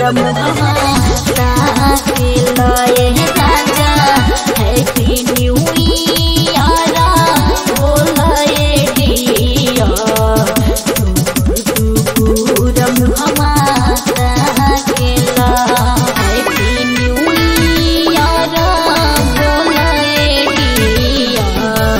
के लए राजा happy new year बोलाए डिया के ला हैप्पी न्यू ईयर बोलाए डिया।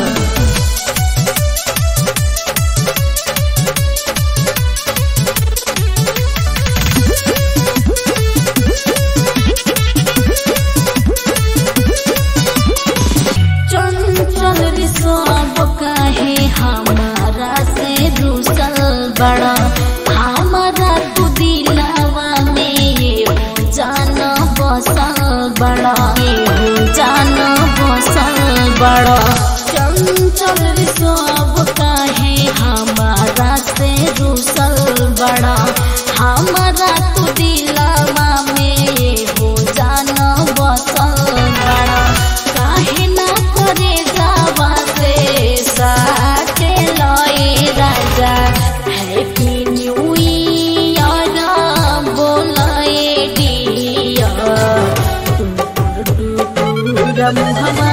चंचल सब काहे हमारा से रूसल बड़ा हमारा तू दिलावा में ये जान बसल बड़ा जान बसल बड़ा। चंचल सब काहे हमारा से रूसल बड़ा हमारा तू दिलावा में ये जान बसल बड़ा। काहे ना करे जावा से साथे लए राजा हैप्पी न्यू ईयर बोलाए डिया।